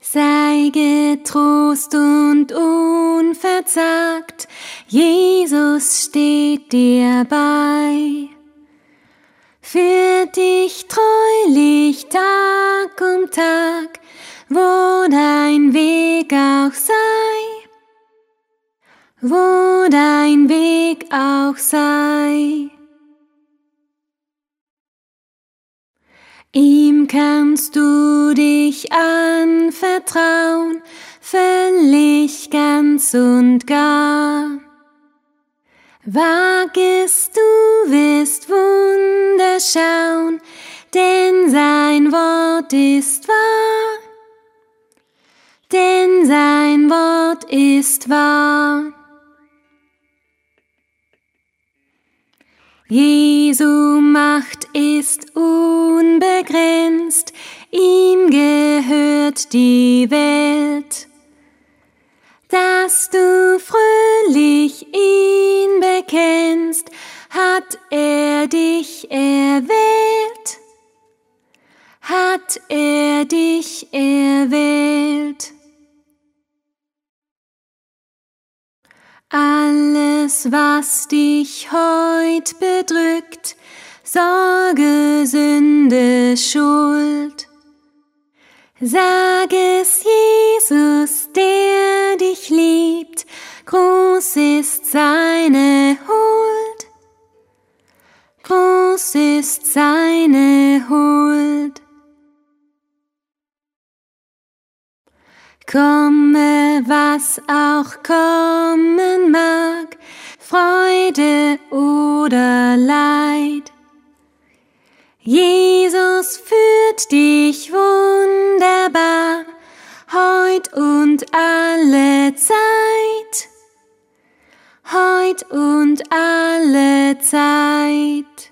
Sei getrost und unverzagt, Jesus steht dir bei. Führt dich treulich Tag um Tag, wo dein Weg auch sei, wo dein Weg auch sei. Ihm kannst du dich anvertrauen, völlig ganz und gar. Wag es, du wirst Wunder schauen, denn sein Wort ist wahr, denn sein Wort ist wahr. Jesu Macht ist unbegrenzt, ihm gehört die Welt. Dass du fröhlich ihn bekennst, hat er dich erwählt, hat er dich erwählt. Alles, was dich heut bedrückt, Sorge, Sünde, Schuld, sag es Jesus, der dich liebt, groß ist seine Huld, groß ist seine Huld. Komme, was auch kommen mag, Freude oder Leid. Jesus führt dich wunderbar, heut und alle Zeit, heut und alle Zeit.